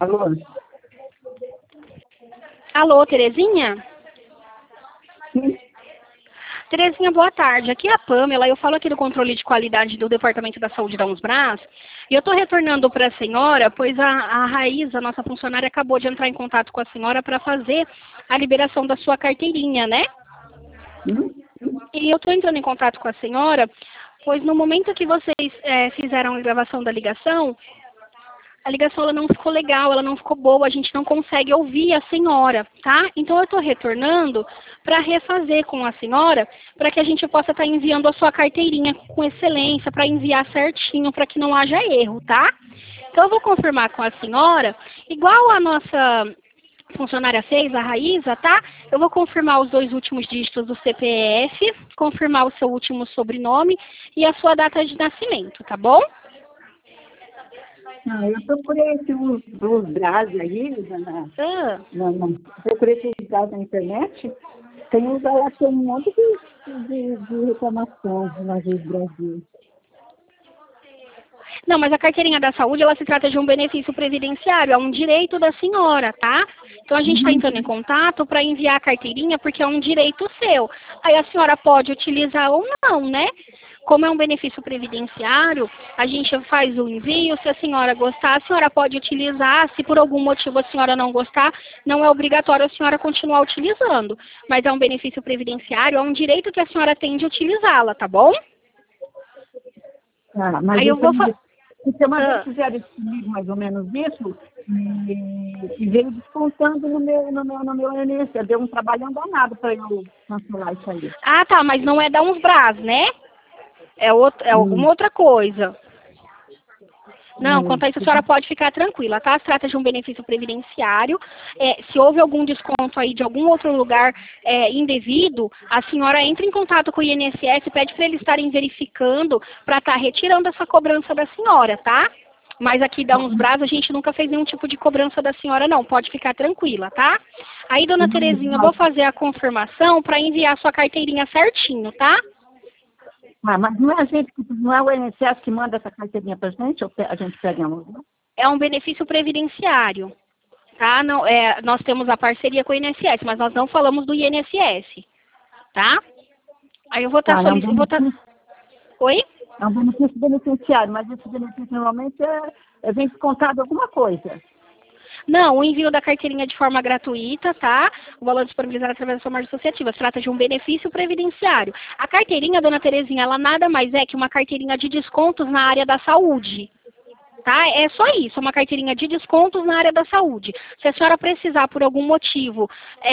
Alô? Alô, Terezinha? Sim. Terezinha, boa tarde. Aqui é a Pamela, eu falo aqui do controle de qualidade do Departamento da Saúde da UNSBRAS, e eu estou retornando para a senhora, pois a Raíza, nossa funcionária, acabou de entrar em contato com a senhora para fazer a liberação da sua carteirinha, né? E eu estou entrando em contato com a senhora, pois no momento que vocês fizeram a gravação da ligação, a ligação ela não ficou legal, ela não ficou boa, a gente não consegue ouvir a senhora, tá? Então eu estou retornando para refazer com a senhora, para que a gente possa estar enviando a sua carteirinha com excelência, para enviar certinho, para que não haja erro, tá? Então eu vou confirmar com a senhora, igual a nossa funcionária fez, a Raíza, tá? Eu vou confirmar os 2 últimos dígitos do CPF, confirmar o seu último sobrenome e a sua data de nascimento, tá bom? Eu procurei os BRAS aí, procurei os BRAS na internet. Tem uns lá que tem um monte de reclamação na Rede Brasil. Não, mas a carteirinha da saúde, ela se trata de um benefício previdenciário, é um direito da senhora, tá? Então a gente está entrando em contato para enviar a carteirinha porque é um direito seu. Aí a senhora pode utilizar ou não, né? Como é um benefício previdenciário, a gente faz o envio, se a senhora gostar, a senhora pode utilizar, se por algum motivo a senhora não gostar, não é obrigatório a senhora continuar utilizando. Mas é um benefício previdenciário, é um direito que a senhora tem de utilizá-la, tá bom? Mas aí eu vou se uma fizeram comigo mais ou menos isso, e veio descontando no meu INSS, deu um trabalho danado para eu cancelar isso aí. Ah, tá, mas não é da UNSBRAS, né? É alguma outra coisa. Não, quanto a isso a senhora pode ficar tranquila, tá? Se trata de um benefício previdenciário. Se houve algum desconto aí de algum outro lugar indevido, a senhora entra em contato com o INSS, pede para eles estarem verificando para estar retirando essa cobrança da senhora, tá? Mas aqui da UNSBRAS a gente nunca fez nenhum tipo de cobrança da senhora, não. Pode ficar tranquila, tá? Aí, dona Terezinha, eu vou fazer a confirmação para enviar a sua carteirinha certinho, tá? Mas não é não é o INSS que manda essa carteirinha pra gente, ou a gente pega não? É um benefício previdenciário, tá? Não, nós temos a parceria com o INSS, mas nós não falamos do INSS, tá? Aí eu vou estar solicitando... Oi? É um benefício beneficiário, mas esse benefício normalmente vem descontado alguma coisa. Não, o envio da carteirinha de forma gratuita, tá? O valor disponibilizado através da sua margem associativa. Se trata de um benefício previdenciário. A carteirinha, dona Terezinha, ela nada mais é que uma carteirinha de descontos na área da saúde. Tá? É só isso, uma carteirinha de descontos na área da saúde. Se a senhora precisar, por algum motivo,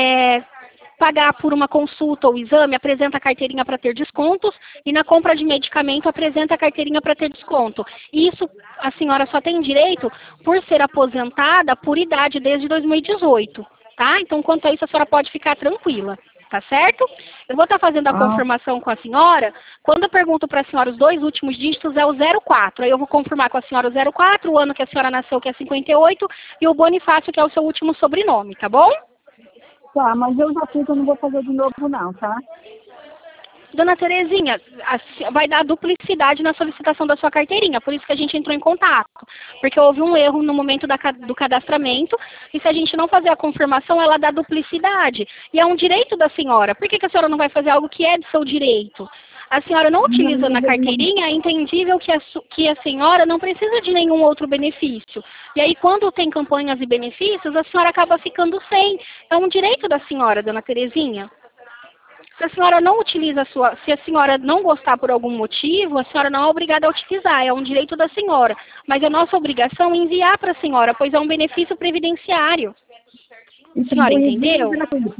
pagar por uma consulta ou exame, apresenta a carteirinha para ter descontos, e na compra de medicamento apresenta a carteirinha para ter desconto. Isso a senhora só tem direito por ser aposentada por idade desde 2018, tá? Então, quanto a isso, a senhora pode ficar tranquila, tá certo? Eu vou estar fazendo a confirmação com a senhora. Quando eu pergunto para a senhora os 2 últimos dígitos é o 04, aí eu vou confirmar com a senhora o 04, o ano que a senhora nasceu, que é 58, e o Bonifácio, que é o seu último sobrenome, tá bom? Tá, mas eu já fiz, eu não vou fazer de novo não, tá? Dona Terezinha, vai dar duplicidade na solicitação da sua carteirinha, por isso que a gente entrou em contato. Porque houve um erro no momento do cadastramento, e se a gente não fazer a confirmação, ela dá duplicidade. E é um direito da senhora. Por que a senhora não vai fazer algo que é de seu direito? A senhora não utilizando a carteirinha, é entendível que a senhora não precisa de nenhum outro benefício. E aí, quando tem campanhas e benefícios, a senhora acaba ficando sem. É um direito da senhora, dona Terezinha. Se a senhora não utiliza se a senhora não gostar por algum motivo, a senhora não é obrigada a utilizar, é um direito da senhora. Mas é nossa obrigação enviar para a senhora, pois é um benefício previdenciário. A senhora entendeu?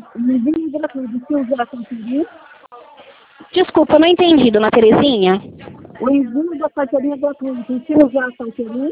Desculpa, eu não entendi, dona Terezinha. O envio da carteirinha gratuito, se usar a carteirinha...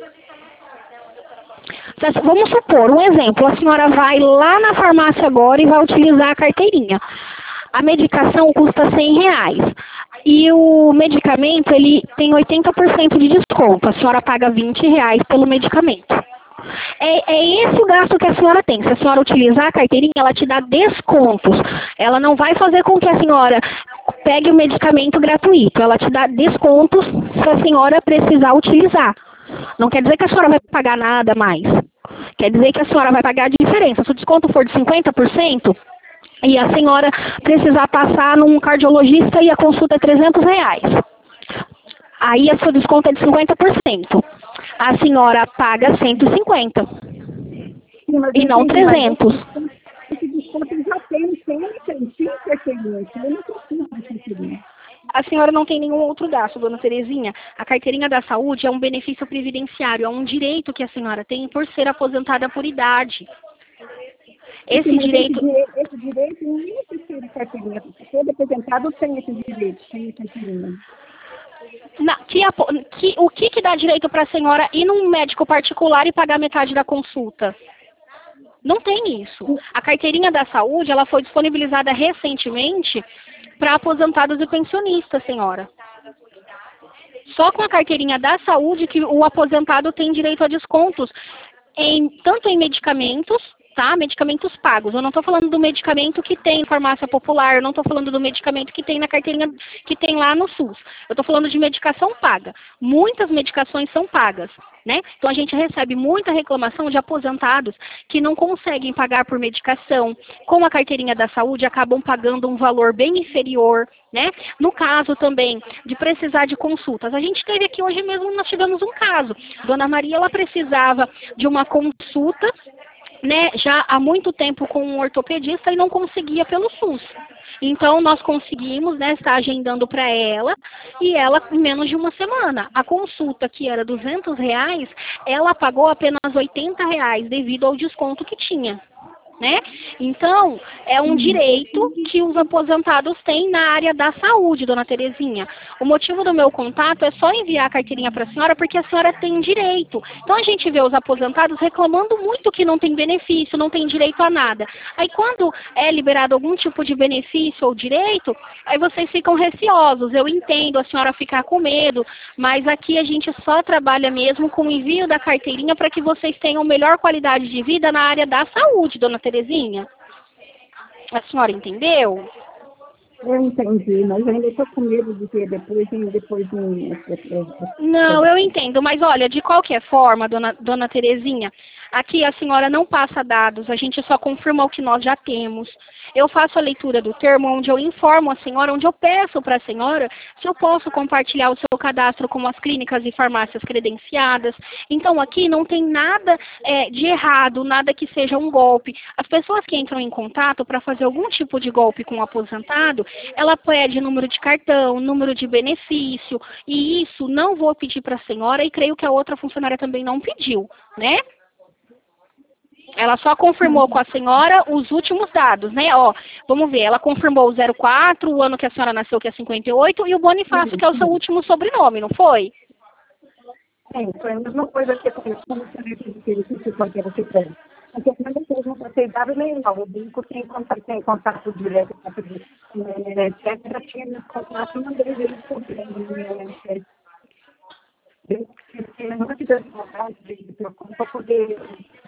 Vamos supor, um exemplo, a senhora vai lá na farmácia agora e vai utilizar a carteirinha. A medicação custa R$100 e o medicamento ele tem 80% de desconto. A senhora paga R$20 pelo medicamento. É esse o gasto que a senhora tem. Se a senhora utilizar a carteirinha, ela te dá descontos. Ela não vai fazer com que a senhora pegue o medicamento gratuito. Ela te dá descontos se a senhora precisar utilizar. Não quer dizer que a senhora vai pagar nada mais. Quer dizer que a senhora vai pagar a diferença. Se o desconto for de 50%, e a senhora precisar passar num cardiologista e a consulta é R$ 300. Aí o seu desconto é de 50%. A senhora paga 150 e não 300. Esse desconto já tem sempre, sim, carteirinha. Eu não preciso de carteirinha. A senhora não tem nenhum outro gasto, dona Terezinha. A carteirinha da saúde é um benefício previdenciário, é um direito que a senhora tem por ser aposentada por idade. Esse direito nem precisa de carteirinha. Todo aposentado tem esse direito, tem carteirinha. O que dá direito para a senhora ir num médico particular e pagar metade da consulta? Não tem isso. A carteirinha da saúde, ela foi disponibilizada recentemente para aposentados e pensionistas, senhora. Só com a carteirinha da saúde que o aposentado tem direito a descontos, tanto em medicamentos, tá? Medicamentos pagos. Eu não estou falando do medicamento que tem em farmácia popular, eu não estou falando do medicamento que tem na carteirinha que tem lá no SUS. Eu estou falando de medicação paga. Muitas medicações são pagas, né? Então a gente recebe muita reclamação de aposentados que não conseguem pagar por medicação. Com a carteirinha da saúde, acabam pagando um valor bem inferior, né? No caso também de precisar de consultas. A gente teve aqui hoje mesmo, nós tivemos um caso. Dona Maria, ela precisava de uma consulta, né, já há muito tempo com um ortopedista e não conseguia pelo SUS. Então, nós conseguimos, né, estar agendando para ela, e ela, em menos de uma semana. A consulta, que era R$ 200, ela pagou apenas R$ 80 devido ao desconto que tinha, né? Então, é um direito que os aposentados têm na área da saúde, dona Terezinha. O motivo do meu contato é só enviar a carteirinha para a senhora, porque a senhora tem direito. Então, a gente vê os aposentados reclamando muito que não tem benefício, não tem direito a nada. Aí, quando é liberado algum tipo de benefício ou direito, aí vocês ficam receosos. Eu entendo a senhora ficar com medo, mas aqui a gente só trabalha mesmo com o envio da carteirinha para que vocês tenham melhor qualidade de vida na área da saúde, dona Terezinha. A senhora entendeu? Eu entendi, mas eu ainda estou com medo de ter depois. Não, eu entendo, mas olha, de qualquer forma, dona Terezinha, aqui a senhora não passa dados, a gente só confirma o que nós já temos. Eu faço a leitura do termo, onde eu informo a senhora, onde eu peço para a senhora se eu posso compartilhar o seu cadastro com as clínicas e farmácias credenciadas. Então, aqui não tem nada de errado, nada que seja um golpe. As pessoas que entram em contato para fazer algum tipo de golpe com o aposentado, ela pede número de cartão, número de benefício, e isso não vou pedir para a senhora, e creio que a outra funcionária também não pediu, né? Ela só confirmou com a senhora os últimos dados, né? Ó, vamos ver, ela confirmou o 04, o ano que a senhora nasceu, que é 58, e o Bonifácio, que é o seu último sobrenome, não foi? Sim, foi a mesma coisa que aconteceu com o serviço que você tem. Porque quando eu não passei dado legal, o banco tem contato direto com a INSS, já tinha me contato, mandei ele sobre a INSS. Eu não tive vontade de para poder.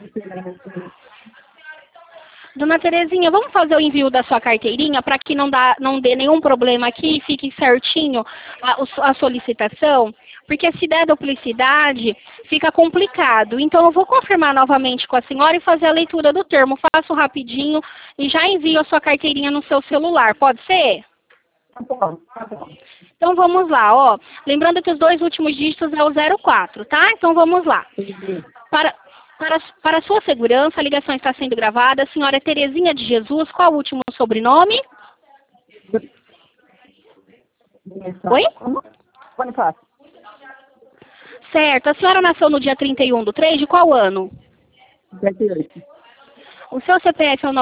Dona Terezinha, vamos fazer o envio da sua carteirinha para que não dê nenhum problema aqui, fique certinho a solicitação, porque se der duplicidade, fica complicado. Então, eu vou confirmar novamente com a senhora e fazer a leitura do termo. Faço rapidinho e já envio a sua carteirinha no seu celular. Pode ser? Tá bom, tá bom. Então, vamos lá, ó. Lembrando que os dois últimos dígitos é o 04, tá? Então, vamos lá. Para sua segurança, a ligação está sendo gravada. A senhora Terezinha de Jesus, qual o último sobrenome? Oi? Bonifácio. Certo. A senhora nasceu no dia 31/3, de qual ano? 28. O seu CPF é o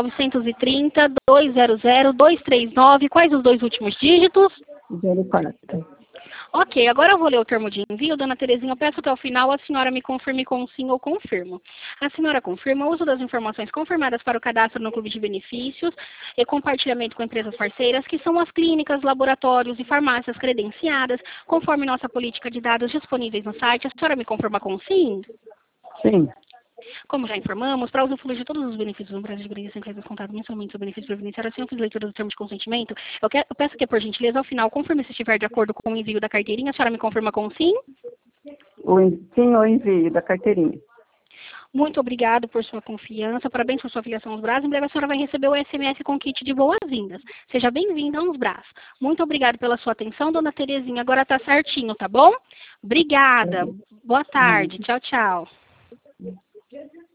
930-200-239. Quais os dois últimos dígitos? 04. Ok, agora eu vou ler o termo de envio. Dona Terezinha, eu peço que ao final a senhora me confirme com sim ou confirmo. A senhora confirma o uso das informações confirmadas para o cadastro no Clube de Benefícios e compartilhamento com empresas parceiras, que são as clínicas, laboratórios e farmácias credenciadas, conforme nossa política de dados disponíveis no site. A senhora me confirma com sim? Sim. Como já informamos, para usufruir de todos os benefícios no Brasil de Benefício sem descontado mensalmente sobre benefício previdenciário, assim eu fiz leitura do termo de consentimento. Eu peço que, por gentileza, ao final, confirme se estiver de acordo com o envio da carteirinha. A senhora me confirma com sim? Sim, o envio da carteirinha. Muito obrigado por sua confiança, parabéns por sua filiação aos Brás. Em breve a senhora vai receber o SMS com kit de boas-vindas. Seja bem-vinda aos Brás. Muito obrigado pela sua atenção, dona Terezinha. Agora tá certinho, tá bom? Obrigada. Boa tarde. Tchau, tchau.